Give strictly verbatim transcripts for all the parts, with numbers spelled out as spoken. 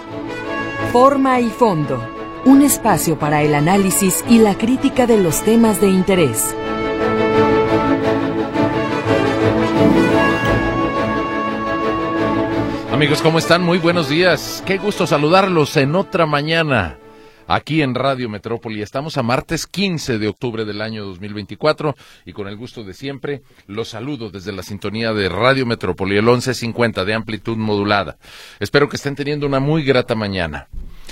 Forma y fondo. Un espacio para el análisis y la crítica de los temas de interés. Amigos, ¿cómo están? Muy buenos días. Qué gusto saludarlos en otra mañana aquí en Radio Metrópoli. Estamos a martes quince de octubre del año dos mil veinticuatro y con el gusto de siempre los saludo desde la sintonía de Radio Metrópoli, el once cincuenta de amplitud modulada. Espero que estén teniendo una muy grata mañana.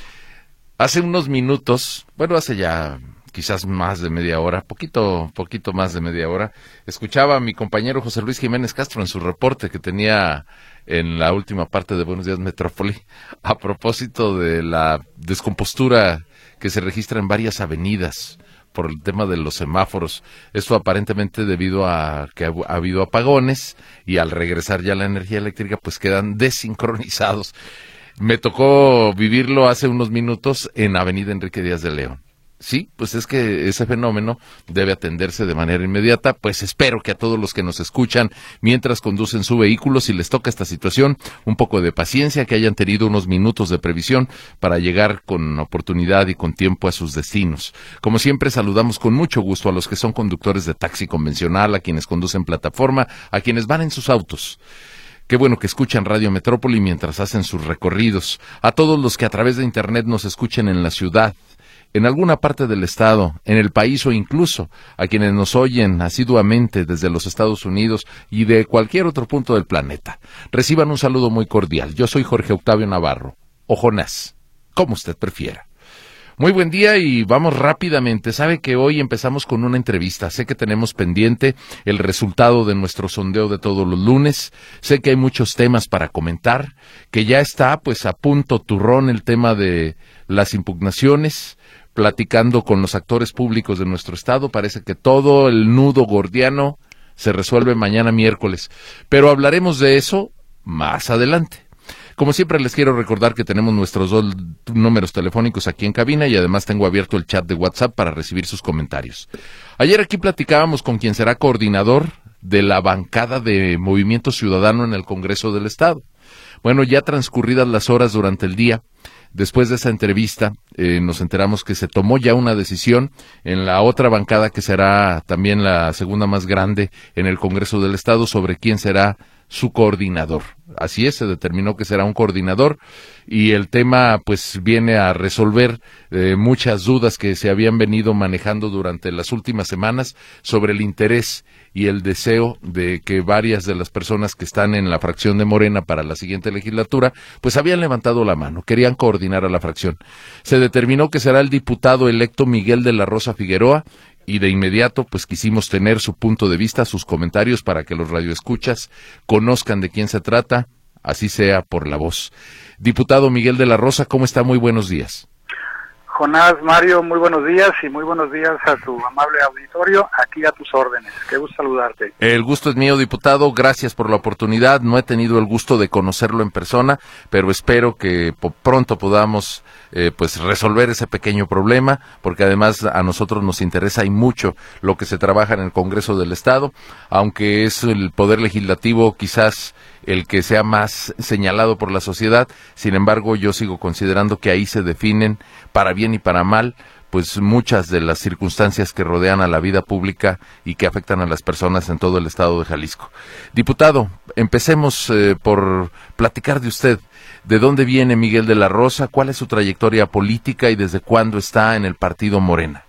Hace unos minutos, bueno, hace ya quizás más de media hora, poquito, poquito más de media hora, escuchaba a mi compañero José Luis Jiménez Castro en su reporte que tenía en la última parte de Buenos Días Metrópoli, a propósito de la descompostura que se registra en varias avenidas por el tema de los semáforos. Esto aparentemente debido a que ha, ha habido apagones y al regresar ya la energía eléctrica pues quedan desincronizados. Me tocó vivirlo hace unos minutos en Avenida Enrique Díaz de León. Sí, pues es que ese fenómeno debe atenderse de manera inmediata, pues espero que a todos los que nos escuchan mientras conducen su vehículo, si les toca esta situación, un poco de paciencia, que hayan tenido unos minutos de previsión para llegar con oportunidad y con tiempo a sus destinos. Como siempre, saludamos con mucho gusto a los que son conductores de taxi convencional, a quienes conducen plataforma, a quienes van en sus autos. Qué bueno que escuchan Radio Metrópoli mientras hacen sus recorridos, a todos los que a través de internet nos escuchen en la ciudad, en alguna parte del estado, en el país o incluso a quienes nos oyen asiduamente desde los Estados Unidos y de cualquier otro punto del planeta. Reciban un saludo muy cordial. Yo soy Jorge Octavio Navarro, o Jonás, como usted prefiera. Muy buen día y vamos rápidamente. Sabe que hoy empezamos con una entrevista. Sé que tenemos pendiente el resultado de nuestro sondeo de todos los lunes. Sé que hay muchos temas para comentar, que ya está pues a punto turrón el tema de las impugnaciones, platicando con los actores públicos de nuestro estado. Parece que todo el nudo gordiano se resuelve mañana miércoles. Pero hablaremos de eso más adelante. Como siempre les quiero recordar que tenemos nuestros dos números telefónicos aquí en cabina y además tengo abierto el chat de WhatsApp para recibir sus comentarios. Ayer aquí platicábamos con quien será coordinador de la bancada de Movimiento Ciudadano en el Congreso del Estado. Bueno, ya transcurridas las horas durante el día, después de esa entrevista, eh, nos enteramos que se tomó ya una decisión en la otra bancada que será también la segunda más grande en el Congreso del Estado sobre quién será su coordinador. Así es, se determinó que será un coordinador y el tema pues viene a resolver eh, muchas dudas que se habían venido manejando durante las últimas semanas sobre el interés y el deseo de que varias de las personas que están en la fracción de Morena para la siguiente legislatura pues habían levantado la mano, querían coordinar a la fracción. Se determinó que será el diputado electo Miguel de la Rosa Figueroa y de inmediato pues quisimos tener su punto de vista, sus comentarios para que los radioescuchas conozcan de quién se trata, así sea por la voz. Diputado Miguel de la Rosa, ¿cómo está? Muy buenos días. Jonás, Mario, muy buenos días y muy buenos días a tu amable auditorio, aquí a tus órdenes. Qué gusto saludarte. El gusto es mío, diputado, gracias por la oportunidad. No he tenido el gusto de conocerlo en persona, pero espero que pronto podamos eh, pues resolver ese pequeño problema, porque además a nosotros nos interesa y mucho lo que se trabaja en el Congreso del Estado, aunque es el Poder Legislativo quizás el que sea más señalado por la sociedad. Sin embargo, yo sigo considerando que ahí se definen, para bien y para mal, pues muchas de las circunstancias que rodean a la vida pública y que afectan a las personas en todo el estado de Jalisco. Diputado, empecemos eh, por platicar de usted. ¿De dónde viene Miguel de la Rosa? ¿Cuál es su trayectoria política y desde cuándo está en el partido Morena?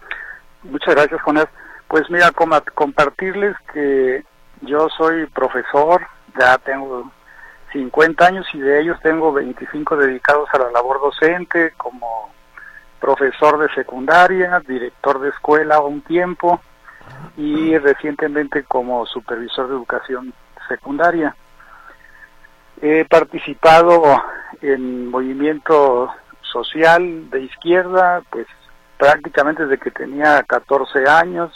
Muchas gracias, Jonás. Pues mira, com- compartirles que yo soy profesor, ya tengo cincuenta años y de ellos tengo veinticinco dedicados a la labor docente, como profesor de secundaria, director de escuela un tiempo y recientemente como supervisor de educación secundaria. He participado en movimiento social de izquierda, pues prácticamente desde que tenía catorce años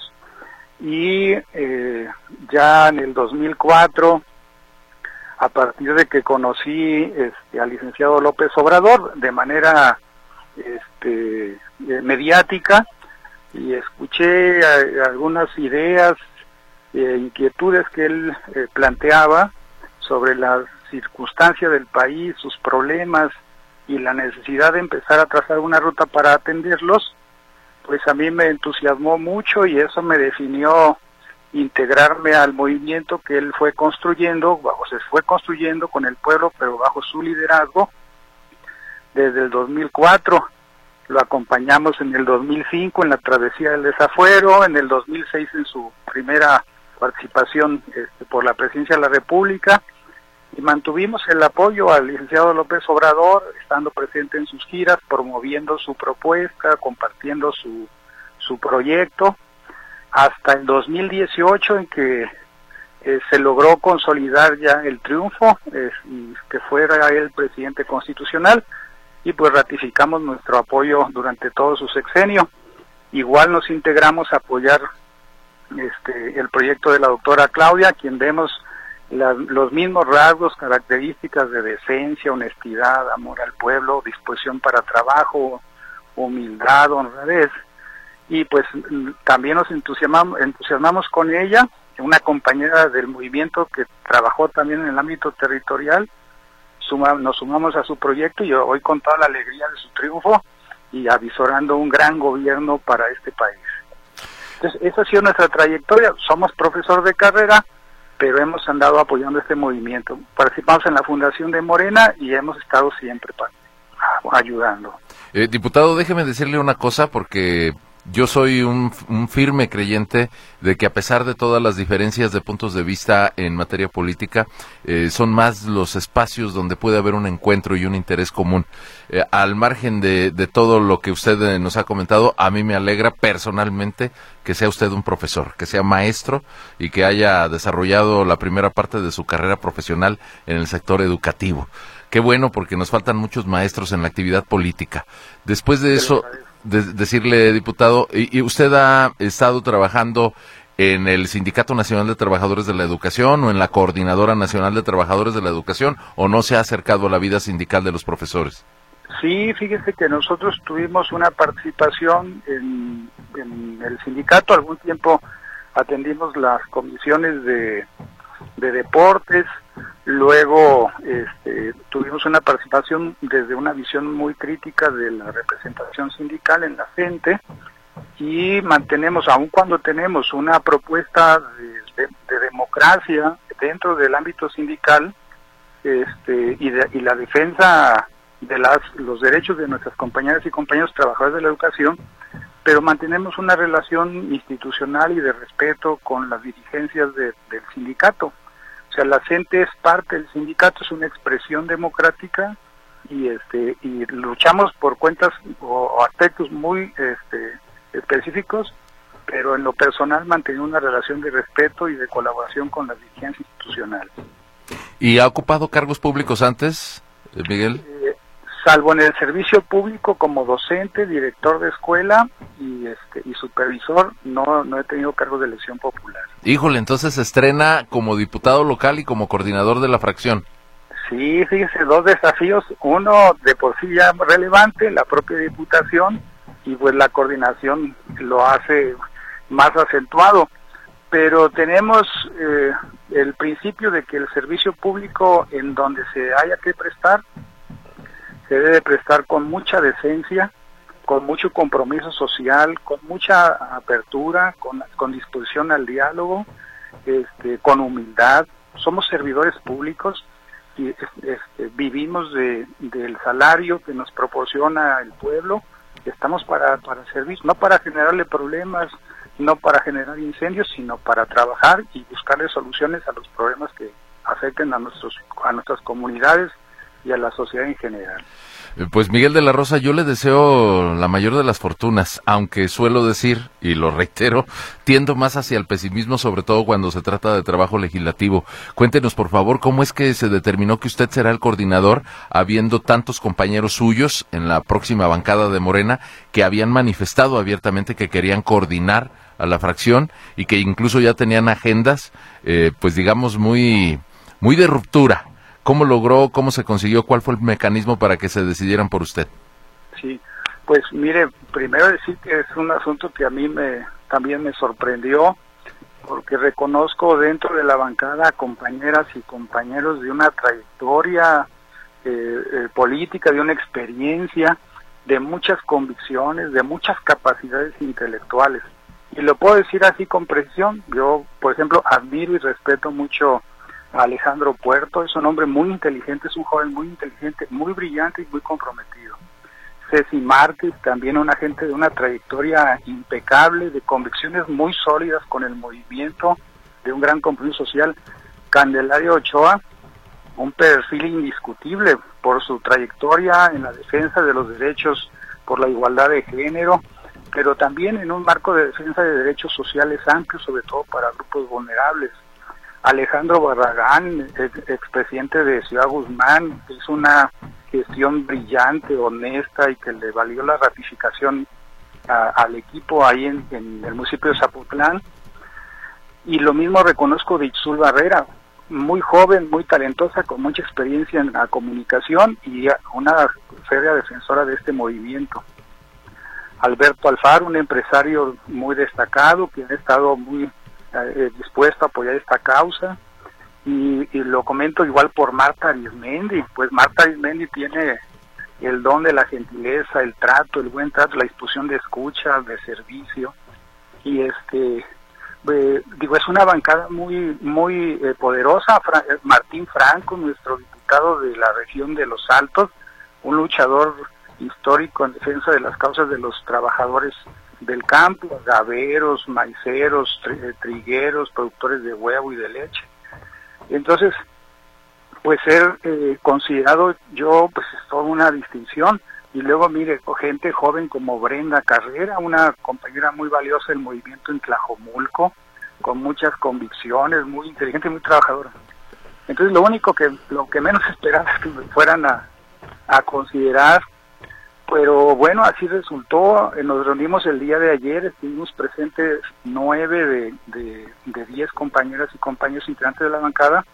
y eh, ya en el dos mil cuatro, a partir de que conocí este, al licenciado López Obrador de manera este, mediática y escuché a, algunas ideas e inquietudes que él eh, planteaba sobre la circunstancia del país, sus problemas y la necesidad de empezar a trazar una ruta para atenderlos, pues a mí me entusiasmó mucho y eso me definió integrarme al movimiento que él fue construyendo, o se fue construyendo con el pueblo, pero bajo su liderazgo, desde el dos mil cuatro. Lo acompañamos en el dos mil cinco en la travesía del desafuero, en el dos mil seis en su primera participación este, por la presidencia de la República, y mantuvimos el apoyo al licenciado López Obrador, estando presente en sus giras, promoviendo su propuesta, compartiendo su, su proyecto, hasta el dos mil dieciocho en que eh, se logró consolidar ya el triunfo, eh, y que fuera él presidente constitucional, y pues ratificamos nuestro apoyo durante todo su sexenio. Igual nos integramos a apoyar este el proyecto de la doctora Claudia, quien vemos la, los mismos rasgos, características de decencia, honestidad, amor al pueblo, disposición para trabajo, humildad, honradez, y pues también nos entusiasmamos, entusiasmamos con ella, una compañera del movimiento que trabajó también en el ámbito territorial. Suma, nos sumamos a su proyecto y hoy con toda la alegría de su triunfo y avisorando un gran gobierno para este país. Entonces, esa ha sido nuestra trayectoria. Somos profesor de carrera, pero hemos andado apoyando este movimiento. Participamos en la fundación de Morena y hemos estado siempre para, ayudando. Eh, diputado, déjeme decirle una cosa, porque yo soy un, un firme creyente de que a pesar de todas las diferencias de puntos de vista en materia política, eh, son más los espacios donde puede haber un encuentro y un interés común. Eh, al margen de, de todo lo que usted eh, nos ha comentado, a mí me alegra personalmente que sea usted un profesor, que sea maestro y que haya desarrollado la primera parte de su carrera profesional en el sector educativo. Qué bueno, porque nos faltan muchos maestros en la actividad política. Después de eso, de, decirle, diputado, y, y usted ha estado trabajando en el Sindicato Nacional de Trabajadores de la Educación o en la Coordinadora Nacional de Trabajadores de la Educación, ¿o no se ha acercado a la vida sindical de los profesores? Sí, fíjese que nosotros tuvimos una participación en, en el sindicato. Algún tiempo atendimos las comisiones de, de deportes. Luego este, tuvimos una participación desde una visión muy crítica de la representación sindical en la gente, y mantenemos, aun cuando tenemos una propuesta de, de, de democracia dentro del ámbito sindical, este, y, de, y la defensa de las los derechos de nuestras compañeras y compañeros trabajadores de la educación, pero mantenemos una relación institucional y de respeto con las dirigencias de, del sindicato. O sea, la gente es parte del sindicato, es una expresión democrática, y este y luchamos por cuentas o, o aspectos muy este, específicos, pero en lo personal mantenemos una relación de respeto y de colaboración con las dirigencias institucionales. ¿Y ha ocupado cargos públicos antes, Miguel? Eh, salvo en el servicio público como docente, director de escuela y este y supervisor, no no he tenido cargos de elección popular. Híjole, entonces se estrena como diputado local y como coordinador de la fracción. Sí, fíjese, dos desafíos, uno de por sí ya relevante, la propia diputación, y pues la coordinación lo hace más acentuado, pero tenemos eh, el principio de que el servicio público en donde se haya que prestar, se debe prestar con mucha decencia, con mucho compromiso social, con mucha apertura, con, con disposición al diálogo, este, con humildad. Somos servidores públicos y este, vivimos de, del salario que nos proporciona el pueblo. Estamos para, para servir, no para generarle problemas, no para generar incendios, sino para trabajar y buscarle soluciones a los problemas que afecten a nuestros a nuestras comunidades y a la sociedad en general. Pues Miguel de la Rosa, yo le deseo la mayor de las fortunas, aunque suelo decir, y lo reitero, tiendo más hacia el pesimismo, sobre todo cuando se trata de trabajo legislativo. Cuéntenos, por favor, cómo es que se determinó que usted será el coordinador, habiendo tantos compañeros suyos en la próxima bancada de Morena que habían manifestado abiertamente que querían coordinar a la fracción y que incluso ya tenían agendas, eh, pues digamos, muy, muy de ruptura. ¿Cómo logró, cómo se consiguió, cuál fue el mecanismo para que se decidieran por usted? Sí, pues mire, primero decir que es un asunto que a mí me también me sorprendió, porque reconozco dentro de la bancada compañeras y compañeros de una trayectoria eh, eh, política, de una experiencia, de muchas convicciones, de muchas capacidades intelectuales. Y lo puedo decir así con precisión. Yo, por ejemplo, admiro y respeto mucho a Alejandro Puerto. Es un hombre muy inteligente, es un joven muy inteligente, muy brillante y muy comprometido. Ceci Márquez, también una gente de una trayectoria impecable, de convicciones muy sólidas con el movimiento, de un gran compromiso social. Candelario Ochoa, un perfil indiscutible por su trayectoria en la defensa de los derechos por la igualdad de género, pero también en un marco de defensa de derechos sociales amplios, sobre todo para grupos vulnerables. Alejandro Barragán, ex, expresidente de Ciudad Guzmán, hizo una gestión brillante, honesta y que le valió la ratificación a, al equipo ahí en, en el municipio de Zapotlán. Y lo mismo reconozco de Itzul Barrera, muy joven, muy talentosa, con mucha experiencia en la comunicación y una férrea defensora de este movimiento. Alberto Alfaro, un empresario muy destacado, que ha estado muy eh, dispuesto a apoyar esta causa. Y, y lo comento igual por Marta Arismendi, pues Marta Arismendi tiene el don de la gentileza, el trato, el buen trato, la disposición de escucha, de servicio. Y este... Eh, digo, es una bancada muy muy eh, poderosa. Fra Martín Franco, nuestro diputado de la región de Los Altos, un luchador histórico en defensa de las causas de los trabajadores del campo, agaveros, maiceros, tri trigueros, productores de huevo y de leche. Entonces, pues ser eh, considerado yo, pues es toda una distinción. Y luego, mire, gente joven como Brenda Carrera, una compañera muy valiosa del movimiento en Tlajomulco, con muchas convicciones, muy inteligente y muy trabajadora. Entonces, lo único que, lo que menos esperaba es que me fueran a, a considerar, pero bueno, así resultó. Nos reunimos el día de ayer, estuvimos presentes nueve de, de, de diez compañeras y compañeros integrantes de la bancada.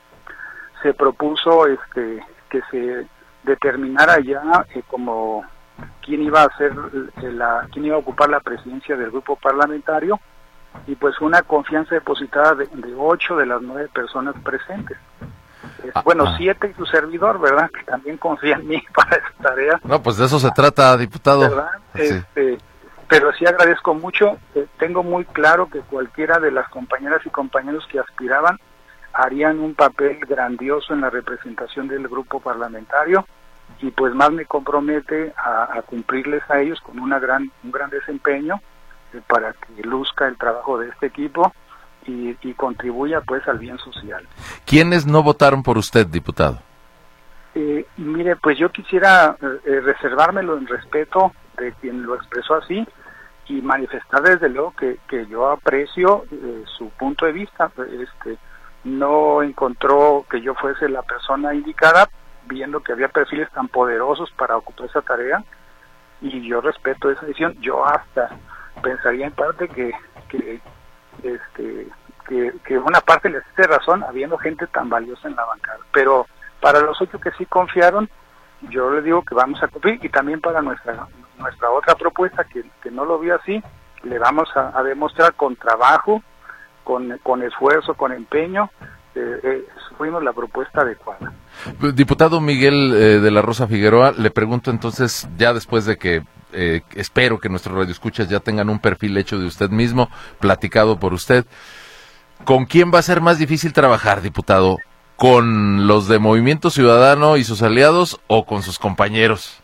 Se propuso este que se determinara ya eh, como quién iba a ser eh, la quién iba a ocupar la presidencia del grupo parlamentario, y pues una confianza depositada de, de ocho de las nueve personas presentes. Eh, ah, bueno, ah. siete y su servidor, ¿verdad? Que también confía en mí para esta tarea. No, pues de eso se trata, diputado. ¿Verdad? Sí. Este, pero sí agradezco mucho. Eh, tengo muy claro que cualquiera de las compañeras y compañeros que aspiraban harían un papel grandioso en la representación del grupo parlamentario, y pues más me compromete a, a cumplirles a ellos con una gran un gran desempeño eh, para que luzca el trabajo de este equipo y, y contribuya pues al bien social. ¿Quiénes no votaron por usted, diputado? Eh, mire, pues yo quisiera eh, reservármelo en respeto de quien lo expresó así y manifestar desde luego que, que yo aprecio eh, su punto de vista. Este no encontró que yo fuese la persona indicada, viendo que había perfiles tan poderosos para ocupar esa tarea, y yo respeto esa decisión. Yo hasta pensaría en parte que que este que, que una parte les hace razón habiendo gente tan valiosa en la bancada, pero para los ocho que sí confiaron, yo les digo que vamos a cumplir, y también para nuestra nuestra otra propuesta que, que no lo vio así, le vamos a, a demostrar con trabajo, con, con esfuerzo, con empeño, eh, eh, fuimos la propuesta adecuada. Diputado Miguel eh, de la Rosa Figueroa, le pregunto entonces, ya después de que eh, espero que nuestros radioescuchas ya tengan un perfil hecho de usted mismo, platicado por usted, ¿con quién va a ser más difícil trabajar, diputado? ¿Con los de Movimiento Ciudadano y sus aliados o con sus compañeros?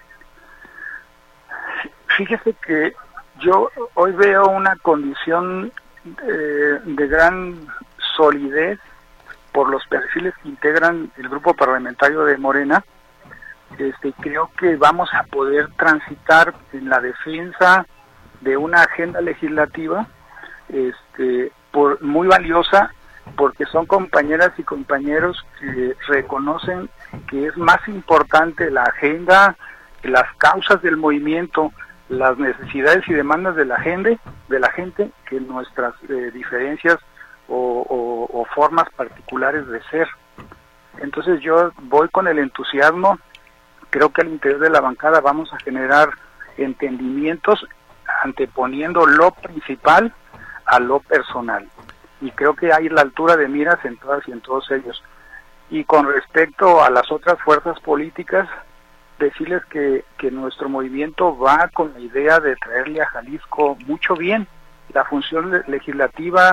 Fíjese que yo hoy veo una condición de, de gran solidez por los perfiles que integran el grupo parlamentario de Morena. Este, creo que vamos a poder transitar en la defensa de una agenda legislativa este, por, muy valiosa, porque son compañeras y compañeros que reconocen que es más importante la agenda, las causas del movimiento, las necesidades y demandas de la gente, de la gente que nuestras eh, diferencias o, o, o formas particulares de ser. Entonces yo voy con el entusiasmo. Creo que al interior de la bancada vamos a generar entendimientos anteponiendo lo principal a lo personal. Y creo que hay la altura de miras en todas y en todos ellos. Y con respecto a las otras fuerzas políticas, decirles que, que nuestro movimiento va con la idea de traerle a Jalisco mucho bien. La función legislativa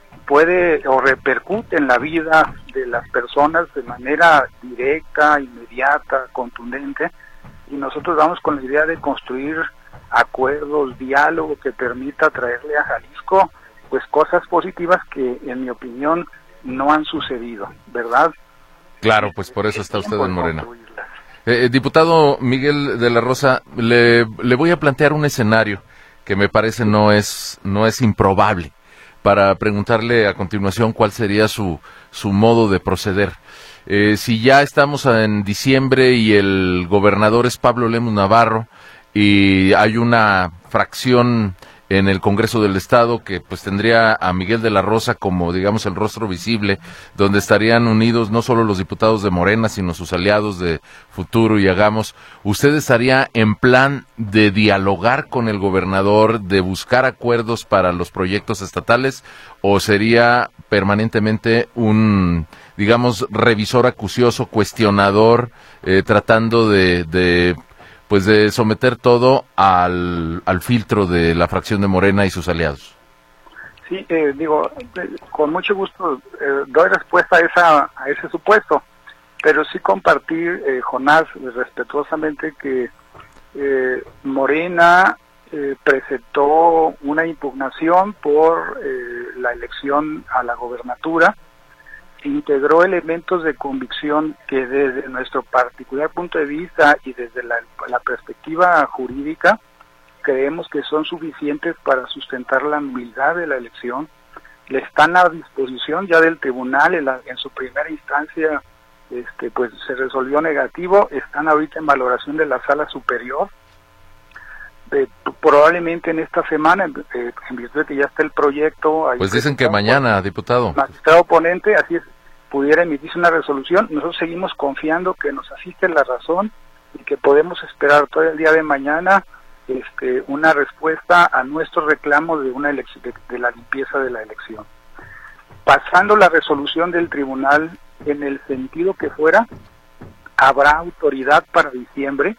puede o repercute en la vida de las personas de manera directa, inmediata, contundente, y nosotros vamos con la idea de construir acuerdos, diálogo que permita traerle a Jalisco pues cosas positivas que en mi opinión no han sucedido, ¿verdad? Claro, pues por eso está usted en Morena. Eh, diputado Miguel de la Rosa, le, le voy a plantear un escenario que me parece no es no es improbable, para preguntarle a continuación cuál sería su su modo de proceder. Eh, si ya estamos en diciembre y el gobernador es Pablo Lemus Navarro y hay una fracción en el Congreso del Estado que pues tendría a Miguel de la Rosa como, digamos, el rostro visible, donde estarían unidos no solo los diputados de Morena, sino sus aliados de Futuro y Hagamos, ¿usted estaría en plan de dialogar con el gobernador, de buscar acuerdos para los proyectos estatales, o sería permanentemente un, digamos, revisor acucioso, cuestionador, eh, tratando de... de pues de someter todo al, al filtro de la fracción de Morena y sus aliados? Sí, eh, digo, eh, con mucho gusto eh, doy respuesta a esa a ese supuesto, pero sí compartir, eh, Jonás, respetuosamente que eh, Morena eh, presentó una impugnación por eh, la elección a la gobernatura, integró elementos de convicción que desde nuestro particular punto de vista y desde la, la perspectiva jurídica creemos que son suficientes para sustentar la nulidad de la elección. Le están a disposición ya del tribunal, en, la, en su primera instancia este, pues se resolvió negativo, están ahorita en valoración de la sala superior. Eh, probablemente en esta semana, eh, en virtud de que ya está el proyecto... Pues dicen que mañana, diputado. Magistrado ponente, así es, pudiera emitirse una resolución. Nosotros seguimos confiando que nos asiste la razón y que podemos esperar todo el día de mañana este, una respuesta a nuestro reclamo de una elección, de, de la limpieza de la elección. Pasando la resolución del tribunal en el sentido que fuera, habrá autoridad para diciembre,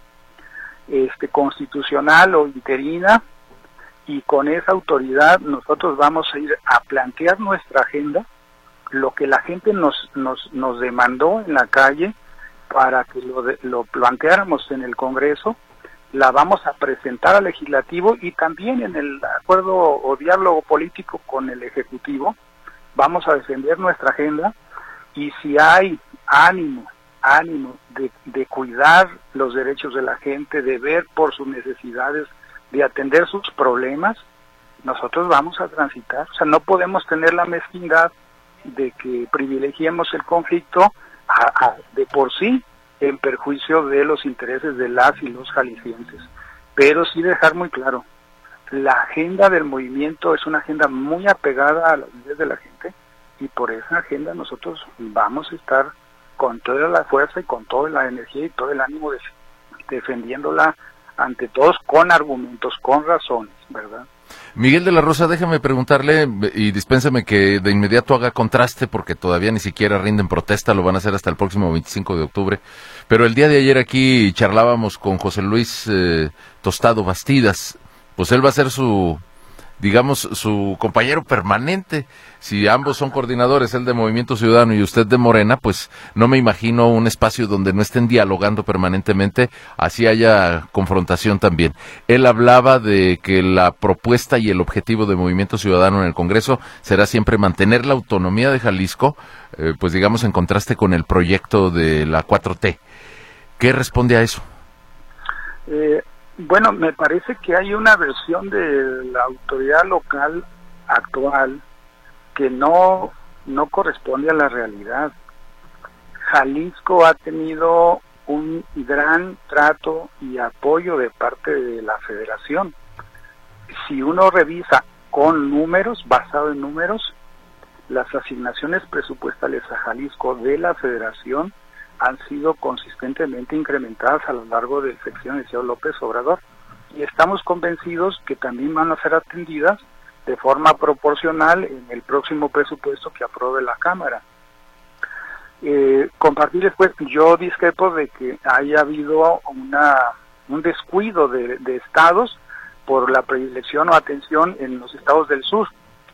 este, constitucional o interina, y con esa autoridad nosotros vamos a ir a plantear nuestra agenda, lo que la gente nos nos nos demandó en la calle para que lo, de, lo planteáramos en el Congreso, la vamos a presentar al Legislativo y también en el acuerdo o diálogo político con el Ejecutivo, vamos a defender nuestra agenda, y si hay ánimo, ánimo de, de cuidar los derechos de la gente, de ver por sus necesidades, de atender sus problemas, nosotros vamos a transitar. O sea, no podemos tener la mezquindad de que privilegiemos el conflicto a, a, de por sí en perjuicio de los intereses de las y los jaliscienses. Pero sí dejar muy claro, la agenda del movimiento es una agenda muy apegada a las ideas de la gente, y por esa agenda nosotros vamos a estar con toda la fuerza y con toda la energía y todo el ánimo de, defendiéndola ante todos con argumentos, con razones, ¿verdad? Miguel de la Rosa, déjame preguntarle, y dispénseme que de inmediato haga contraste, porque todavía ni siquiera rinden protesta, lo van a hacer hasta el próximo veinticinco de octubre, pero el día de ayer aquí charlábamos con José Luis eh, Tostado Bastidas, pues él va a ser su, digamos, su compañero permanente. Si ambos son coordinadores, él de Movimiento Ciudadano y usted de Morena, pues no me imagino un espacio donde no estén dialogando permanentemente, así haya confrontación también. Él hablaba de que la propuesta y el objetivo de Movimiento Ciudadano en el Congreso será siempre mantener la autonomía de Jalisco, eh, pues digamos en contraste con el proyecto de la cuatro T. ¿Qué responde a eso? Eh, bueno, me parece que hay una versión de la autoridad local actual que no, no corresponde a la realidad. Jalisco ha tenido un gran trato y apoyo de parte de la federación. Si uno revisa con números, basado en números, las asignaciones presupuestales a Jalisco de la federación han sido consistentemente incrementadas a lo largo del sexenio del señor López Obrador, y estamos convencidos que también van a ser atendidas de forma proporcional en el próximo presupuesto que apruebe la Cámara. Eh, compartirles, pues, yo discrepo de que haya habido una un descuido de, de estados por la predilección o atención en los estados del sur.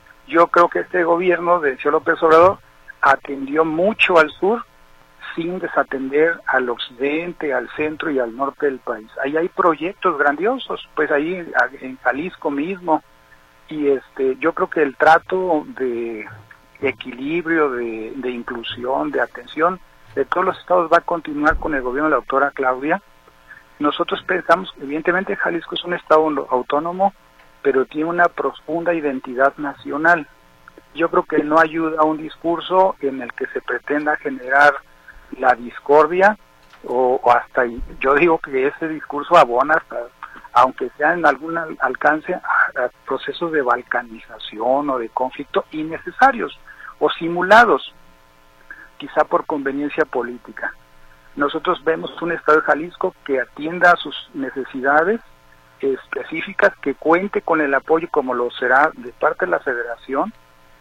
Yo creo que este gobierno de señor López Obrador atendió mucho al sur sin desatender al occidente, al centro y al norte del país. Ahí hay proyectos grandiosos, pues ahí en Jalisco mismo, y este yo creo que el trato de equilibrio, de, de inclusión, de atención de todos los estados va a continuar con el gobierno de la doctora Claudia. Nosotros pensamos, evidentemente Jalisco es un estado autónomo, pero tiene una profunda identidad nacional. Yo creo que no ayuda a un discurso en el que se pretenda generar la discordia, o, o hasta ahí. Yo digo que ese discurso abona hasta, aunque sea en algún alcance, a, a procesos de balcanización o de conflicto innecesarios o simulados, quizá por conveniencia política. Nosotros vemos un estado de Jalisco que atienda a sus necesidades específicas, que cuente con el apoyo como lo será de parte de la Federación,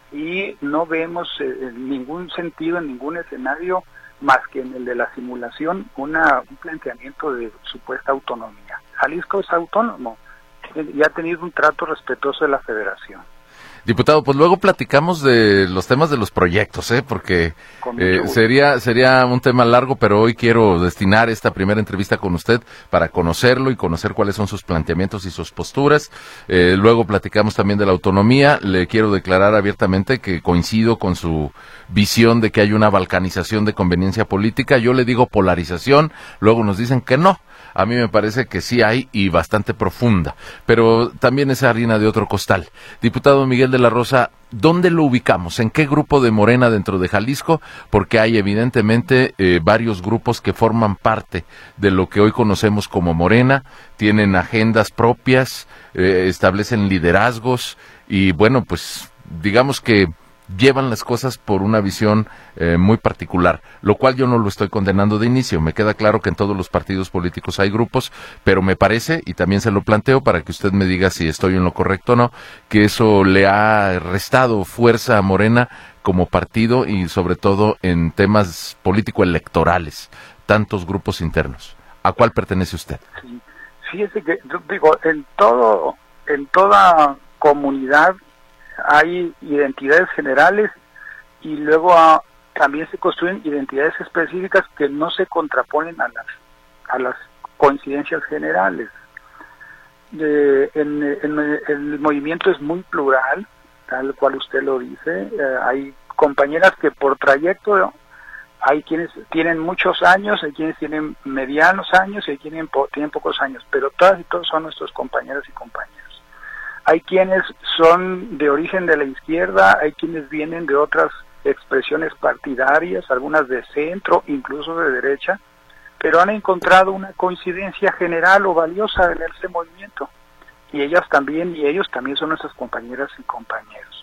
y no vemos eh, en ningún sentido, en ningún escenario, más que en el de la simulación, una, un planteamiento de supuesta autonomía. Jalisco es autónomo y ha tenido un trato respetuoso de la Federación. Diputado, pues luego platicamos de los temas de los proyectos, ¿eh? Porque eh, sería sería un tema largo, pero hoy quiero destinar esta primera entrevista con usted para conocerlo y conocer cuáles son sus planteamientos y sus posturas. Eh, luego platicamos también de la autonomía. Le quiero declarar abiertamente que coincido con su visión de que hay una balcanización de conveniencia política. Yo le digo polarización, luego nos dicen que no. A mí me parece que sí hay, y bastante profunda, pero también es harina de otro costal. Diputado Miguel de la Rosa, ¿dónde lo ubicamos? ¿En qué grupo de Morena dentro de Jalisco? Porque hay evidentemente eh, varios grupos que forman parte de lo que hoy conocemos como Morena, tienen agendas propias, eh, establecen liderazgos y bueno, pues digamos que llevan las cosas por una visión eh, muy particular, lo cual yo no lo estoy condenando de inicio. Me queda claro que en todos los partidos políticos hay grupos, pero me parece, y también se lo planteo para que usted me diga si estoy en lo correcto o no, que eso le ha restado fuerza a Morena como partido y sobre todo en temas político-electorales, tantos grupos internos. ¿A cuál pertenece usted? Sí, fíjese que, digo, en todo, en toda comunidad hay identidades generales y luego a, también se construyen identidades específicas que no se contraponen a las a las coincidencias generales. Eh, en, en, en el movimiento es muy plural, tal cual usted lo dice. Eh, hay compañeras que por trayecto, hay quienes tienen muchos años, hay quienes tienen medianos años y hay quienes po tienen pocos años, pero todas y todos son nuestros compañeros y compañeras. Hay quienes son de origen de la izquierda, hay quienes vienen de otras expresiones partidarias, algunas de centro, incluso de derecha, pero han encontrado una coincidencia general o valiosa en ese movimiento. Y ellas también, y ellos también son nuestras compañeras y compañeros.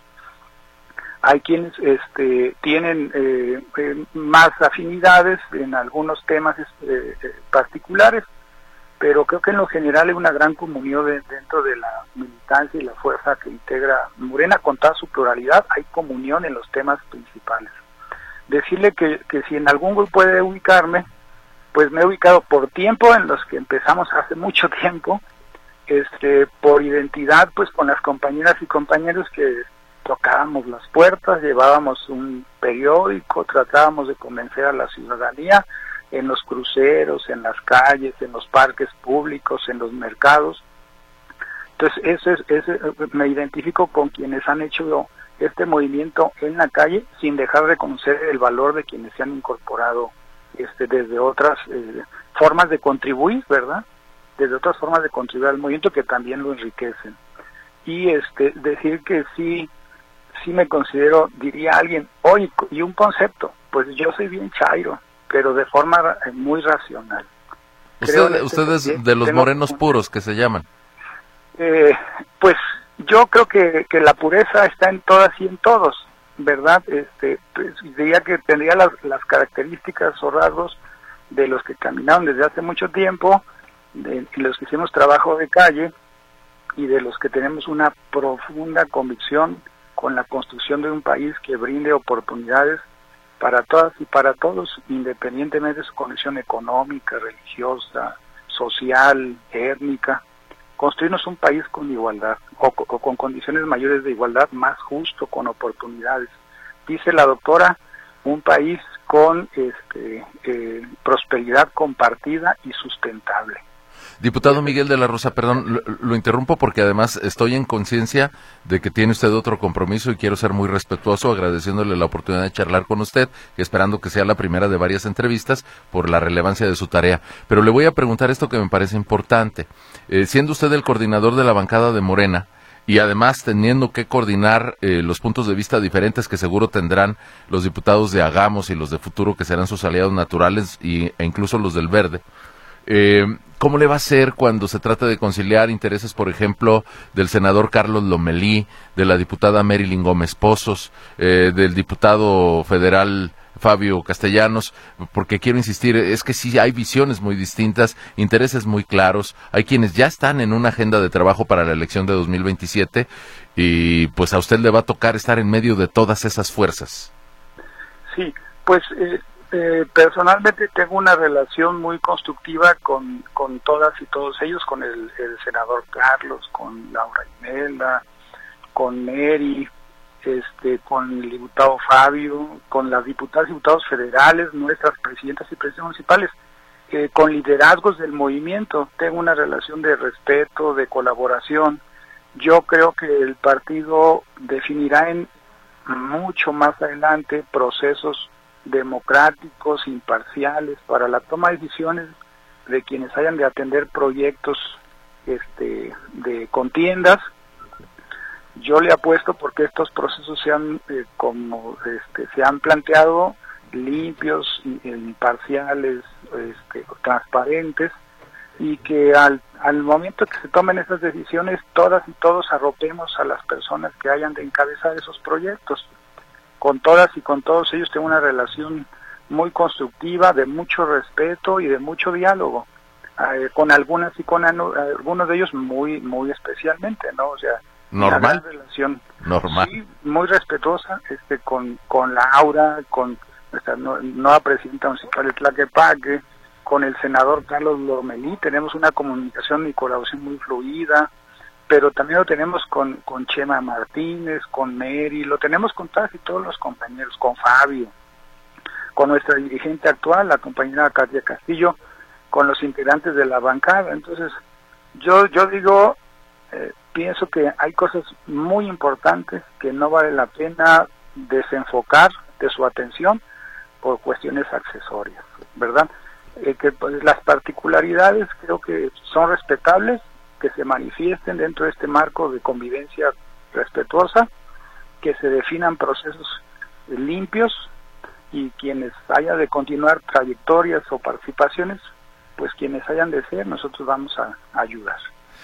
Hay quienes este, tienen eh, eh, más afinidades en algunos temas eh, particulares, pero creo que en lo general hay una gran comunión de, dentro de la militancia y la fuerza que integra Morena, con toda su pluralidad. Hay comunión en los temas principales. Decirle que, que si en algún grupo puede ubicarme, pues me he ubicado por tiempo, en los que empezamos hace mucho tiempo, este, por identidad, pues con las compañeras y compañeros que tocábamos las puertas, llevábamos un periódico, tratábamos de convencer a la ciudadanía, en los cruceros, en las calles, en los parques públicos, en los mercados. Entonces, eso es, ese, me identifico con quienes han hecho este movimiento en la calle, sin dejar de reconocer el valor de quienes se han incorporado este, desde otras eh, formas de contribuir, ¿verdad? Desde otras formas de contribuir al movimiento que también lo enriquecen. Y este decir que sí, sí me considero, diría alguien, oye, y un concepto, pues yo soy bien chairo, pero de forma muy racional. Usted, usted es de los morenos puros, que se llaman. Eh, pues yo creo que, que la pureza está en todas y en todos, ¿verdad? Este, pues, diría que tendría las, las características o rasgos de los que caminaron desde hace mucho tiempo, de los que hicimos trabajo de calle y de los que tenemos una profunda convicción con la construcción de un país que brinde oportunidades para todas y para todos, independientemente de su condición económica, religiosa, social, étnica. Construirnos un país con igualdad, o, o con condiciones mayores de igualdad, más justo, con oportunidades. Dice la doctora, un país con este, eh, prosperidad compartida y sustentable. Diputado Miguel de la Rosa, perdón, lo, lo interrumpo porque además estoy en conciencia de que tiene usted otro compromiso y quiero ser muy respetuoso, agradeciéndole la oportunidad de charlar con usted, esperando que sea la primera de varias entrevistas por la relevancia de su tarea. Pero le voy a preguntar esto que me parece importante. Eh, siendo usted el coordinador de la bancada de Morena, y además teniendo que coordinar eh, los puntos de vista diferentes que seguro tendrán los diputados de Hagamos y los de Futuro, que serán sus aliados naturales, y, e incluso los del Verde, eh, ¿cómo le va a hacer cuando se trata de conciliar intereses, por ejemplo, del senador Carlos Lomelí, de la diputada Marilyn Gómez Pozos, eh, del diputado federal Fabio Castellanos? Porque quiero insistir, es que sí hay visiones muy distintas, intereses muy claros, hay quienes ya están en una agenda de trabajo para la elección de dos mil veintisiete y pues a usted le va a tocar estar en medio de todas esas fuerzas. Sí, pues eh, eh, personalmente tengo una relación muy constructiva con, con todas y todos ellos, con el, el senador Carlos, con Laura Imelda, con Mary, Este, con el diputado Fabio, con las diputadas y diputados federales, nuestras presidentas y presidentes municipales, eh, con liderazgos del movimiento. Tengo una relación de respeto, de colaboración. Yo creo que el partido definirá en mucho más adelante procesos democráticos, imparciales, para la toma de decisiones de quienes hayan de atender proyectos este, de contiendas. Yo le apuesto porque estos procesos sean eh, como este, se han planteado, limpios, imparciales, este, transparentes, y que al, al momento que se tomen esas decisiones, todas y todos arropemos a las personas que hayan de encabezar esos proyectos. Con todas y con todos ellos tengo una relación muy constructiva, de mucho respeto y de mucho diálogo. Eh, con algunas y con anu- algunos de ellos muy muy especialmente, ¿no? O sea, normal, una relación normal, sí, muy respetuosa, este, con con Laura, con nuestra nueva presidenta municipal de Tlaquepaque, con el senador Carlos Lomelí, tenemos una comunicación y colaboración muy fluida, pero también lo tenemos con, con Chema Martínez, con Mary, lo tenemos con todas y todos los compañeros, con Fabio, con nuestra dirigente actual, la compañera Katia Castillo, con los integrantes de la bancada. Entonces, yo yo digo, eh, pienso que hay cosas muy importantes que no vale la pena desenfocar de su atención por cuestiones accesorias, ¿verdad? Eh, que pues, las particularidades creo que son respetables, que se manifiesten dentro de este marco de convivencia respetuosa, que se definan procesos eh, limpios, y quienes hayan de continuar trayectorias o participaciones, pues quienes hayan de ser, nosotros vamos a, a ayudar.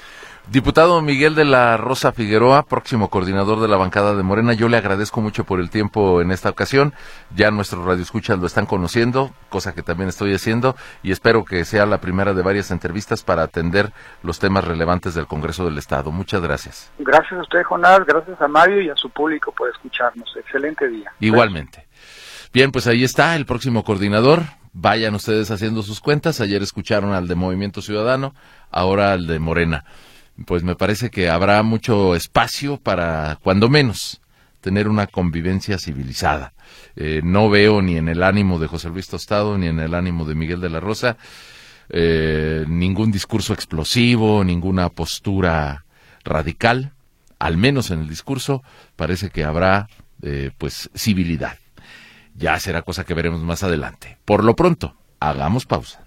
Diputado Miguel de la Rosa Figueroa, próximo coordinador de la bancada de Morena, yo le agradezco mucho por el tiempo en esta ocasión. Ya nuestros radioescuchas lo están conociendo, cosa que también estoy haciendo, y espero que sea la primera de varias entrevistas para atender los temas relevantes del Congreso del Estado. Muchas gracias. Gracias a usted, Jonás, gracias a Mario y a su público por escucharnos. Excelente día. Igualmente. Bien, pues ahí está el próximo coordinador. Vayan ustedes haciendo sus cuentas. Ayer escucharon al de Movimiento Ciudadano, ahora al de Morena. Pues me parece que habrá mucho espacio para, cuando menos, tener una convivencia civilizada. Eh, no veo ni en el ánimo de José Luis Tostado ni en el ánimo de Miguel de la Rosa eh, ningún discurso explosivo, ninguna postura radical. Al menos en el discurso parece que habrá eh, pues civilidad. Ya será cosa que veremos más adelante. Por lo pronto, hagamos pausa.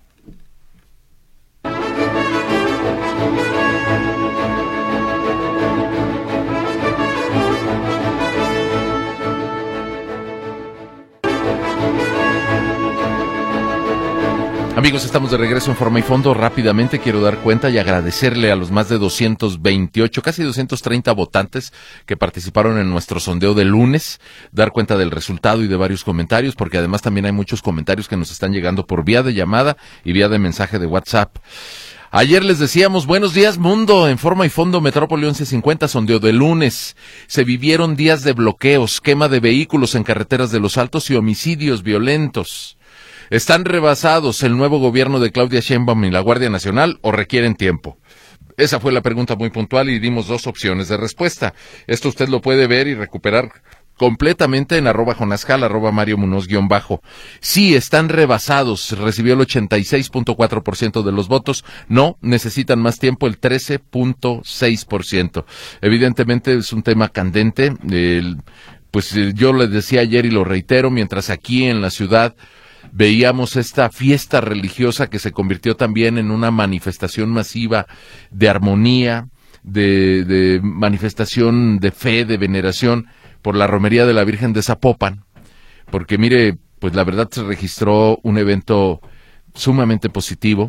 Amigos, estamos de regreso en Forma y Fondo. Rápidamente quiero dar cuenta y agradecerle a los más de doscientos veintiocho, casi doscientos treinta votantes que participaron en nuestro sondeo de lunes, dar cuenta del resultado y de varios comentarios, porque además también hay muchos comentarios que nos están llegando por vía de llamada y vía de mensaje de WhatsApp. Ayer les decíamos, buenos días mundo, en Forma y Fondo Metrópoli once cincuenta, sondeo de lunes. Se vivieron días de bloqueos, quema de vehículos en carreteras de Los Altos y homicidios violentos. ¿Están rebasados el nuevo gobierno de Claudia Sheinbaum y la Guardia Nacional o requieren tiempo? Esa fue la pregunta muy puntual y dimos dos opciones de respuesta. Esto usted lo puede ver y recuperar completamente en arroba jonascal, arroba Mario Munoz guión bajo. Sí, están rebasados, recibió el ochenta y seis punto cuatro por ciento de los votos, no, necesitan más tiempo, el trece punto seis por ciento. Evidentemente es un tema candente, el, pues yo le decía ayer y lo reitero, mientras aquí en la ciudad veíamos esta fiesta religiosa que se convirtió también en una manifestación masiva de armonía, de, de manifestación de fe, de veneración, por la romería de la Virgen de Zapopan, porque mire, pues la verdad se registró un evento sumamente positivo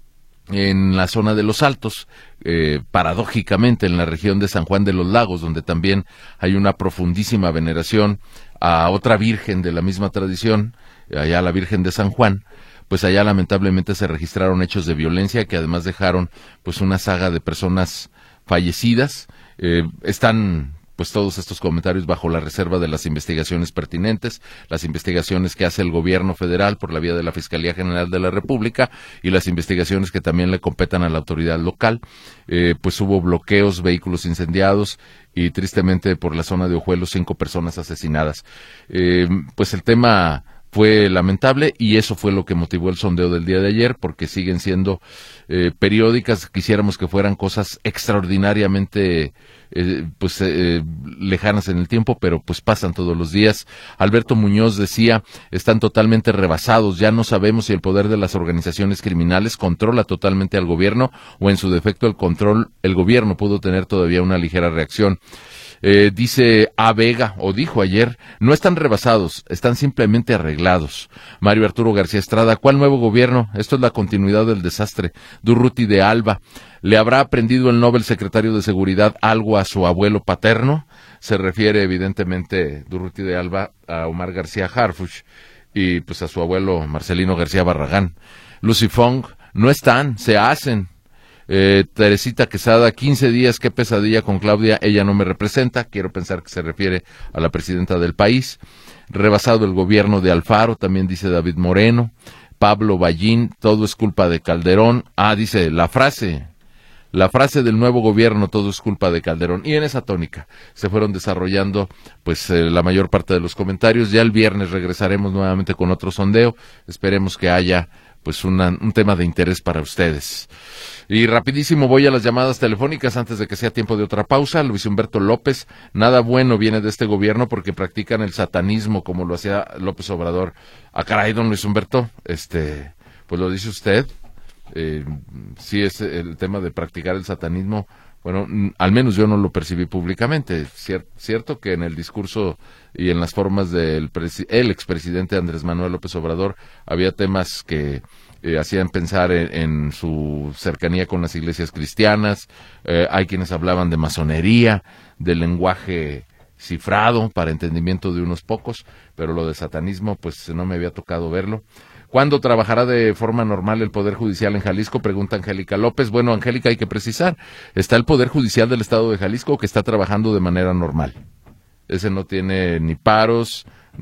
en la zona de Los Altos, eh, paradójicamente en la región de San Juan de los Lagos, donde también hay una profundísima veneración a otra virgen de la misma tradición, allá la Virgen de San Juan. Pues allá lamentablemente se registraron hechos de violencia que además dejaron pues una saga de personas fallecidas. Eh, están pues todos estos comentarios bajo la reserva de las investigaciones pertinentes, las investigaciones que hace el gobierno federal por la vía de la Fiscalía General de la República y las investigaciones que también le competan a la autoridad local. Eh, pues hubo bloqueos, vehículos incendiados y tristemente por la zona de Ojuelos cinco personas asesinadas. Eh, pues el tema fue lamentable y eso fue lo que motivó el sondeo del día de ayer, porque siguen siendo eh, periódicas. Quisiéramos que fueran cosas extraordinariamente eh, pues eh, lejanas en el tiempo, pero pues pasan todos los días. Alberto Muñoz decía, están totalmente rebasados, ya no sabemos si el poder de las organizaciones criminales controla totalmente al gobierno o en su defecto el control, el gobierno pudo tener todavía una ligera reacción. Eh, dice A. Vega, o dijo ayer, no están rebasados, están simplemente arreglados. Mario Arturo García Estrada, ¿cuál nuevo gobierno? Esto es la continuidad del desastre. Durruti de Alba, ¿le habrá aprendido el Nobel secretario de Seguridad algo a su abuelo paterno? Se refiere evidentemente Durruti de Alba a Omar García Harfuch y pues a su abuelo Marcelino García Barragán. Lucy Fong, no están, se hacen. Eh, Teresita Quesada, quince días, qué pesadilla con Claudia, ella no me representa, quiero pensar que se refiere a la presidenta del país. Rebasado el gobierno de Alfaro, también dice David Moreno. Pablo Ballín, todo es culpa de Calderón. Ah, dice, la frase, la frase del nuevo gobierno, todo es culpa de Calderón. Y en esa tónica se fueron desarrollando pues eh, la mayor parte de los comentarios. Ya el viernes regresaremos nuevamente con otro sondeo, esperemos que haya pues una, un tema de interés para ustedes. Y rapidísimo voy a las llamadas telefónicas antes de que sea tiempo de otra pausa. Luis Humberto López, nada bueno viene de este gobierno porque practican el satanismo como lo hacía López Obrador. Ah, caray, don Luis Humberto, este, pues lo dice usted, eh, sí es el tema de practicar el satanismo. Bueno, al menos yo no lo percibí públicamente. Cier- cierto que en el discurso y en las formas del presi- el expresidente Andrés Manuel López Obrador había temas que eh, hacían pensar en, en su cercanía con las iglesias cristianas. Eh, hay quienes hablaban de masonería, del lenguaje cifrado para entendimiento de unos pocos, pero lo de satanismo pues no me había tocado verlo. ¿Cuándo trabajará de forma normal el Poder Judicial en Jalisco? Pregunta Angélica López. Bueno, Angélica, hay que precisar, está el Poder Judicial del Estado de Jalisco que está trabajando de manera normal. Ese no tiene ni paros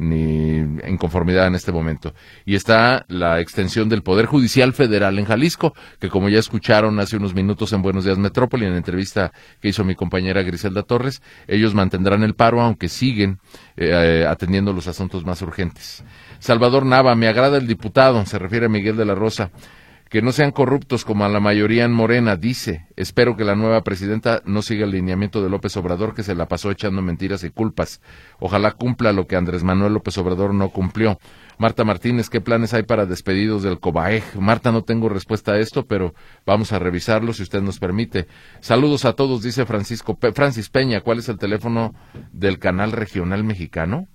ni inconformidad en este momento. Y está la extensión del Poder Judicial Federal en Jalisco, que como ya escucharon hace unos minutos en Buenos Días Metrópoli, en la entrevista que hizo mi compañera Griselda Torres, ellos mantendrán el paro, aunque siguen eh, atendiendo los asuntos más urgentes. Salvador Nava, me agrada el diputado, se refiere a Miguel de la Rosa, que no sean corruptos como a la mayoría en Morena, dice. Espero que la nueva presidenta no siga el lineamiento de López Obrador, que se la pasó echando mentiras y culpas. Ojalá cumpla lo que Andrés Manuel López Obrador no cumplió. Marta Martínez, ¿qué planes hay para despedidos del COBAEG? Marta, no tengo respuesta a esto, pero vamos a revisarlo si usted nos permite. Saludos a todos, dice Francisco Pe- Francis Peña. ¿Cuál es el teléfono del canal regional mexicano?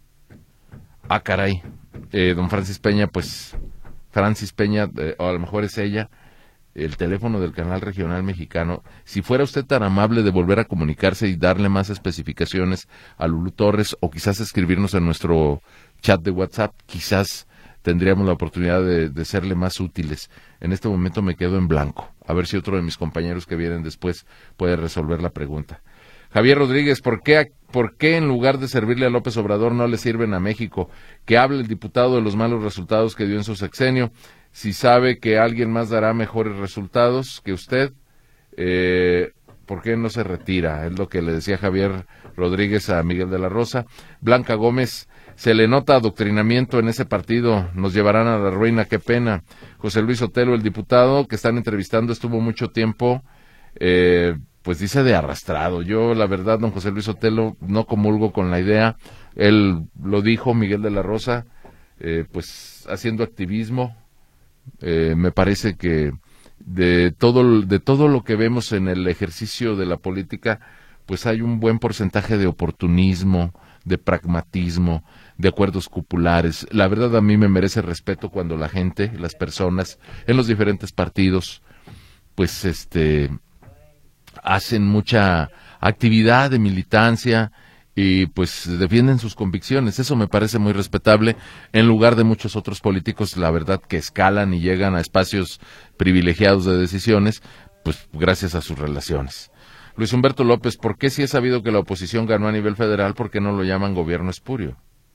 Ah, caray. Eh, don Francis Peña, pues... Francis Peña, eh, o a lo mejor es ella, el teléfono del canal regional mexicano. Si fuera usted tan amable de volver a comunicarse y darle más especificaciones a Lulú Torres, o quizás escribirnos en nuestro chat de WhatsApp, quizás tendríamos la oportunidad de, de serle más útiles. En este momento me quedo en blanco. A ver si otro de mis compañeros que vienen después puede resolver la pregunta. Javier Rodríguez, ¿por qué, ¿por qué en lugar de servirle a López Obrador no le sirven a México? Que hable el diputado de los malos resultados que dio en su sexenio. Si sabe que alguien más dará mejores resultados que usted, eh, ¿por qué no se retira? Es lo que le decía Javier Rodríguez a Miguel de la Rosa. Blanca Gómez, se le nota adoctrinamiento en ese partido, nos llevarán a la ruina, qué pena. José Luis Otelo, el diputado que están entrevistando, estuvo mucho tiempo, eh, pues dice de arrastrado. Yo, la verdad, don José Luis Otelo, no comulgo con la idea. Él lo dijo, Miguel de la Rosa, eh, pues haciendo activismo. Eh, me parece que de todo, de todo lo que vemos en el ejercicio de la política, pues hay un buen porcentaje de oportunismo, de pragmatismo, de acuerdos cupulares. La verdad, a mí me merece respeto cuando la gente, las personas, en los diferentes partidos, pues este hacen mucha actividad de militancia y pues defienden sus convicciones. Eso me parece muy respetable, en lugar de muchos otros políticos, la verdad, que escalan y llegan a espacios privilegiados de decisiones, pues gracias a sus relaciones. Luis Humberto López, ¿por qué si es sabido que la oposición ganó a nivel federal, por qué no lo llaman gobierno espurio?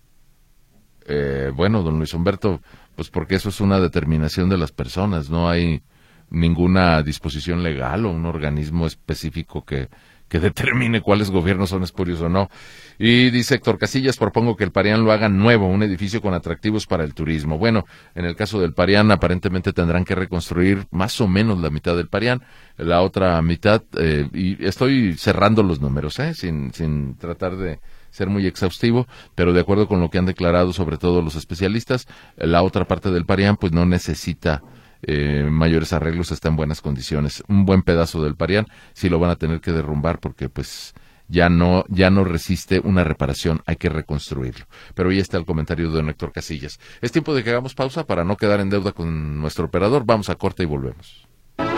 Eh, bueno, don Luis Humberto, pues porque eso es una determinación de las personas, no hay ninguna disposición legal o un organismo específico que, que determine cuáles gobiernos son espurios o no. Y dice Héctor Casillas, propongo que el Parián lo hagan nuevo, un edificio con atractivos para el turismo. Bueno, en el caso del Parián aparentemente tendrán que reconstruir más o menos la mitad del Parián, la otra mitad, eh, y estoy cerrando los números, eh, sin, sin tratar de ser muy exhaustivo, pero de acuerdo con lo que han declarado sobre todo los especialistas, la otra parte del Parián pues no necesita Eh, mayores arreglos, está en buenas condiciones. Un buen pedazo del Parián sí lo van a tener que derrumbar porque pues ya no ya no resiste una reparación, hay que reconstruirlo. Pero ahí está el comentario de don Héctor Casillas. Es tiempo de que hagamos pausa para no quedar en deuda con nuestro operador. Vamos a corte y volvemos.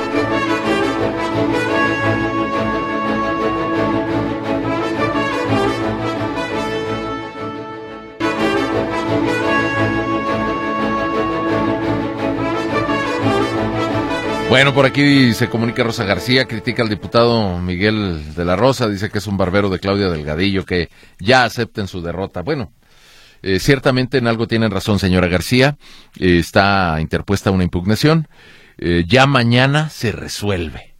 Bueno, por aquí se comunica Rosa García, critica al diputado Miguel de la Rosa, dice que es un barbero de Claudia Delgadillo, que ya acepten su derrota. Bueno, eh, ciertamente en algo tienen razón, señora García, eh, está interpuesta una impugnación, eh, ya mañana se resuelve.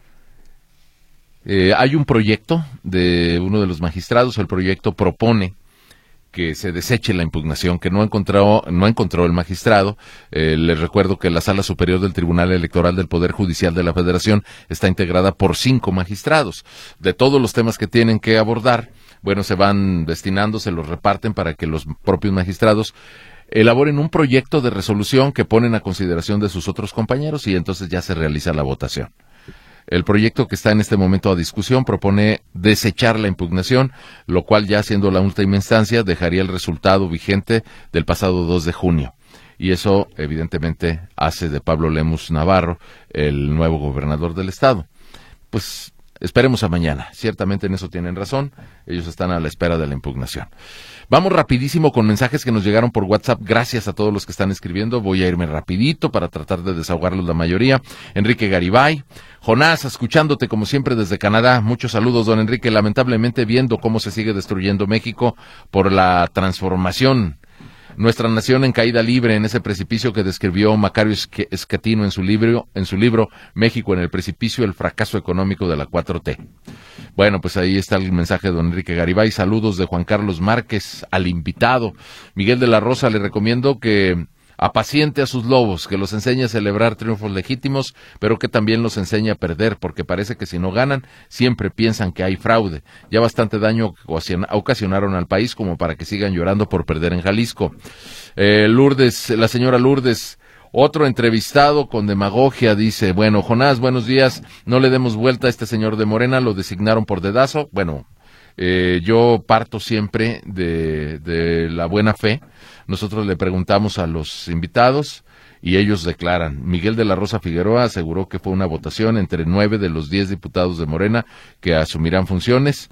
Eh, hay un proyecto de uno de los magistrados, el proyecto propone que se deseche la impugnación, que no encontró, no encontró el magistrado. Eh, les recuerdo que la Sala Superior del Tribunal Electoral del Poder Judicial de la Federación está integrada por cinco magistrados. De todos los temas que tienen que abordar, bueno, se van destinando, se los reparten para que los propios magistrados elaboren un proyecto de resolución que ponen a consideración de sus otros compañeros y entonces ya se realiza la votación. El proyecto que está en este momento a discusión propone desechar la impugnación, lo cual ya siendo la última instancia dejaría el resultado vigente del pasado dos de junio. Y eso evidentemente hace de Pablo Lemus Navarro el nuevo gobernador del estado. Pues esperemos a mañana, ciertamente en eso tienen razón, ellos están a la espera de la impugnación. Vamos rapidísimo con mensajes que nos llegaron por WhatsApp, gracias a todos los que están escribiendo, voy a irme rapidito para tratar de desahogarlos la mayoría. Enrique Garibay, Jonás, escuchándote como siempre desde Canadá, muchos saludos don Enrique, lamentablemente viendo cómo se sigue destruyendo México por la transformación. Nuestra nación en caída libre en ese precipicio que describió Macario Escatino en su libro, en su libro México en el precipicio, el fracaso económico de la cuatro T. Bueno, pues ahí está el mensaje de don Enrique Garibay. Saludos de Juan Carlos Márquez al invitado. Miguel de la Rosa, le recomiendo que apaciente a sus lobos, que los enseñe a celebrar triunfos legítimos, pero que también los enseñe a perder, porque parece que si no ganan, siempre piensan que hay fraude. Ya bastante daño ocasionaron al país como para que sigan llorando por perder en Jalisco. Eh, Lourdes, la señora Lourdes, otro entrevistado con demagogia, dice, bueno, Jonás, buenos días, no le demos vuelta a este señor de Morena, lo designaron por dedazo. Bueno, eh, yo parto siempre de, de la buena fe. Nosotros le preguntamos a los invitados y ellos declaran. Miguel de la Rosa Figueroa aseguró que fue una votación entre nueve de los diez diputados de Morena que asumirán funciones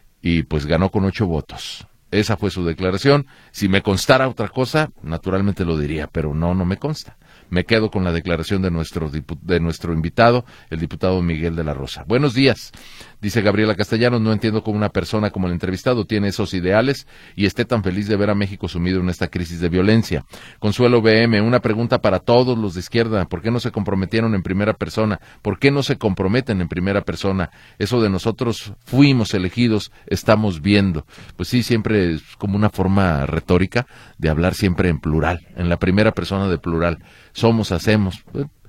y pues ganó con ocho votos. Esa fue su declaración. Si me constara otra cosa, naturalmente lo diría, pero no, no me consta. me quedo con la declaración de nuestro, de nuestro invitado, el diputado Miguel de la Rosa. Buenos días, dice Gabriela Castellanos, no entiendo cómo una persona como el entrevistado tiene esos ideales y esté tan feliz de ver a México sumido en esta crisis de violencia. Consuelo B M, una pregunta para todos los de izquierda, ¿por qué no se comprometieron en primera persona? ¿Por qué no se comprometen en primera persona? Eso de nosotros fuimos elegidos, estamos viendo. Pues sí, siempre es como una forma retórica de hablar siempre en plural, en la primera persona de plural. Somos, hacemos.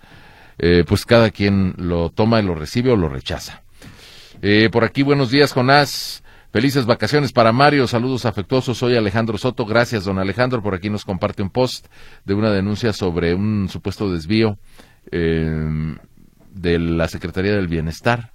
Eh, pues cada quien lo toma y lo recibe o lo rechaza. Eh, por aquí, buenos días, Jonás. Felices vacaciones para Mario, saludos afectuosos, soy Alejandro Soto, gracias don Alejandro, por aquí nos comparte un post de una denuncia sobre un supuesto desvío eh, de la Secretaría del Bienestar.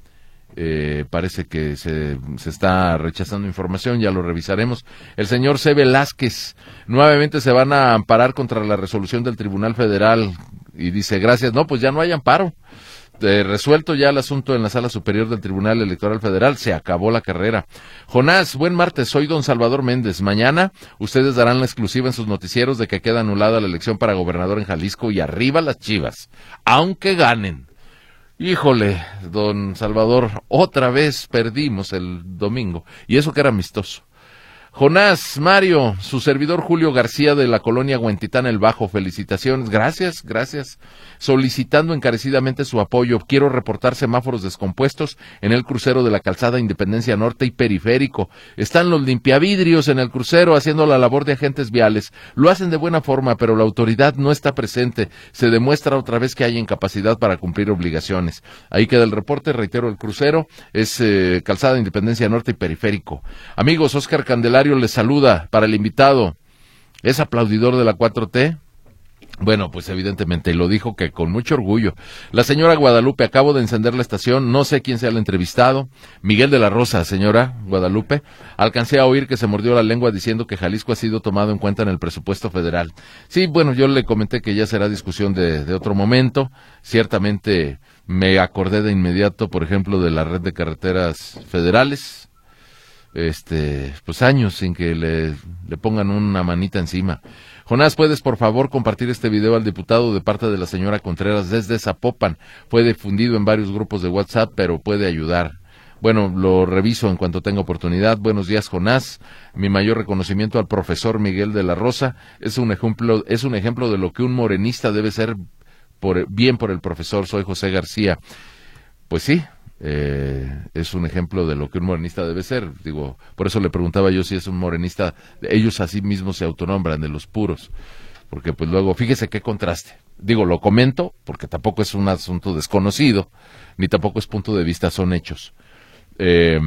Eh, parece que se, se está rechazando información, ya lo revisaremos. El señor C. Velázquez, nuevamente se van a amparar contra la resolución del Tribunal Federal y dice, gracias, no, pues ya no hay amparo. Eh, resuelto ya el asunto en la Sala Superior del Tribunal Electoral Federal, se acabó la carrera. Jonás, buen martes, soy don Salvador Méndez. Mañana ustedes darán la exclusiva en sus noticieros de que queda anulada la elección para gobernador en Jalisco y arriba las Chivas, aunque ganen. Híjole, don Salvador, otra vez perdimos el domingo, y eso que era amistoso. Jonás, Mario, su servidor Julio García de la colonia Huentitán El Bajo, felicitaciones, gracias, gracias. Solicitando encarecidamente su apoyo, quiero reportar semáforos descompuestos en el crucero de la calzada Independencia Norte y Periférico. Están los limpiavidrios en el crucero haciendo la labor de agentes viales. Lo hacen de buena forma, pero la autoridad no está presente. Se demuestra otra vez que hay incapacidad para cumplir obligaciones. Ahí queda el reporte, reitero, el crucero es eh, calzada Independencia Norte y Periférico. Amigos, Óscar Candelario les saluda para el invitado. ¿Es aplaudidor de la cuatro T? Bueno, pues evidentemente, y lo dijo que con mucho orgullo. La señora Guadalupe, acabo de encender la estación, no sé quién sea el entrevistado. Miguel de la Rosa, señora Guadalupe. Alcancé a oír que se mordió la lengua diciendo que Jalisco ha sido tomado en cuenta en el presupuesto federal. Sí, bueno, yo le comenté que ya será discusión de, de otro momento. Ciertamente me acordé de inmediato, por ejemplo, de la red de carreteras federales. Este, pues años sin que le, le pongan una manita encima. Jonás, ¿puedes por favor compartir este video al diputado de parte de la señora Contreras desde Zapopan? Fue difundido en varios grupos de WhatsApp, pero puede ayudar. Bueno, lo reviso en cuanto tenga oportunidad. Buenos días, Jonás. Mi mayor reconocimiento al profesor Miguel de la Rosa. Es un ejemplo, es un ejemplo de lo que un morenista debe ser por, bien por el profesor. Soy José García. Pues sí. Eh, es un ejemplo de lo que un morenista debe ser. Digo, por eso le preguntaba yo si es un morenista. Ellos así mismos se autonombran, de los puros, porque pues luego, fíjese qué contraste. Digo, lo comento porque tampoco es un asunto desconocido, ni tampoco es punto de vista, son hechos. Eh,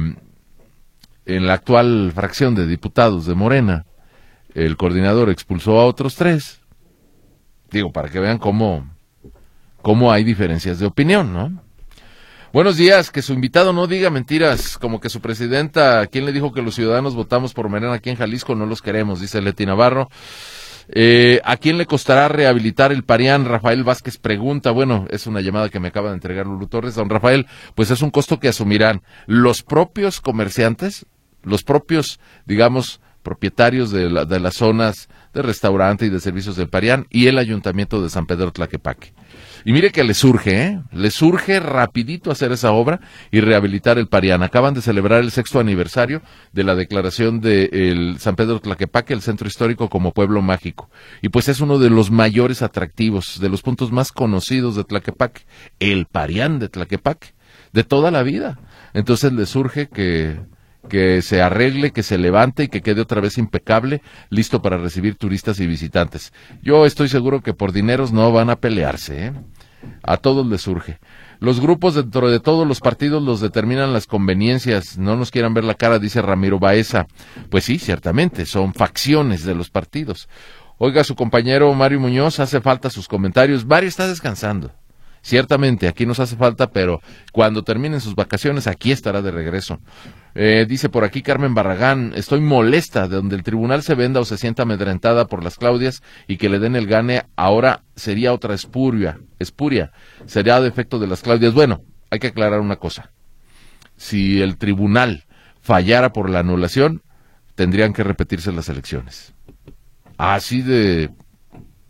en la actual fracción de diputados de Morena, el coordinador expulsó a otros tres. Digo, para que vean cómo, cómo hay diferencias de opinión, ¿no? Buenos días, que su invitado no diga mentiras, como que su presidenta, ¿quién le dijo que los ciudadanos votamos por Morena aquí en Jalisco? No los queremos, dice Leti Navarro. Eh, ¿A quién le costará rehabilitar el Parián? Rafael Vázquez pregunta. Bueno, es una llamada que me acaba de entregar Lulu Torres. Don Rafael, pues es un costo que asumirán los propios comerciantes, los propios, digamos, propietarios de, la, de las zonas de restaurante y de servicios del Parián y el Ayuntamiento de San Pedro Tlaquepaque. Y mire que le surge, ¿eh? Le surge rapidito hacer esa obra y rehabilitar el Parián. Acaban de celebrar el sexto aniversario de la declaración de el San Pedro Tlaquepaque, el centro histórico, como pueblo mágico. Y pues es uno de los mayores atractivos, de los puntos más conocidos de Tlaquepaque, el Parián de Tlaquepaque, de toda la vida. Entonces le surge que... que se arregle, que se levante y que quede otra vez impecable, listo para recibir turistas y visitantes. Yo estoy seguro que por dineros no van a pelearse, ¿eh? A todos les surge. Los grupos dentro de todos los partidos los determinan las conveniencias, no nos quieran ver la cara, dice Ramiro Baeza. Pues sí, ciertamente, son facciones de los partidos. Oiga, su compañero Mario Muñoz, hace falta sus comentarios. Mario está descansando. Ciertamente, aquí nos hace falta, pero cuando terminen sus vacaciones, aquí estará de regreso. Eh, dice por aquí Carmen Barragán, estoy molesta de donde el tribunal se venda o se sienta amedrentada por las Claudias y que le den el gane, ahora sería otra espuria, espuria, sería defecto de las Claudias. Bueno, hay que aclarar una cosa. Si el tribunal fallara por la anulación, tendrían que repetirse las elecciones. Así de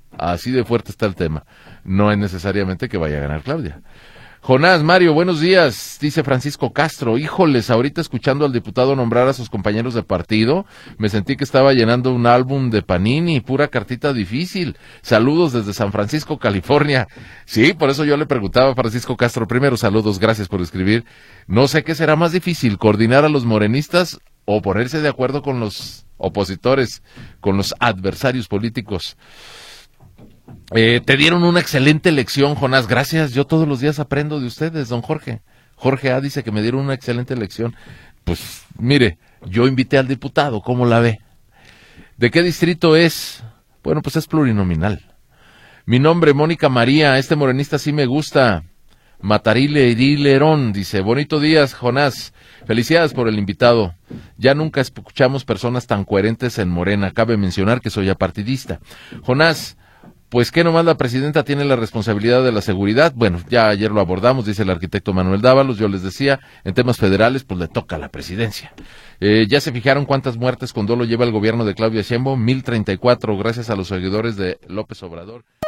Así de fuerte está el tema. No es necesariamente que vaya a ganar Claudia. Jonás, Mario, buenos días, dice Francisco Castro. Híjoles, ahorita escuchando al diputado nombrar a sus compañeros de partido, me sentí que estaba llenando un álbum de Panini, pura cartita difícil. Saludos desde San Francisco, California. Sí, por eso yo le preguntaba a Francisco Castro, primero saludos, gracias por escribir. No sé qué será más difícil, coordinar a los morenistas o ponerse de acuerdo con los opositores, con los adversarios políticos. Eh, te dieron una excelente lección, Jonás, gracias, yo todos los días aprendo de ustedes, don Jorge. Jorge A. dice que me dieron una excelente lección. Pues, mire, yo invité al diputado, ¿cómo la ve? ¿De qué distrito es? Bueno, pues es plurinominal. Mi nombre, Mónica María, este morenista sí me gusta. Matarile Lerón, dice, bonito días, Jonás, felicidades por el invitado. Ya nunca escuchamos personas tan coherentes en Morena, cabe mencionar que soy apartidista. Jonás, pues que nomás la presidenta tiene la responsabilidad de la seguridad. Bueno, ya ayer lo abordamos, dice el arquitecto Manuel Dávalos, yo les decía, en temas federales, pues le toca a la presidencia. Eh, ya se fijaron cuántas muertes con dolo lleva el gobierno de Claudia Sheinbaum, mil treinta y cuatro, gracias a los seguidores de López Obrador.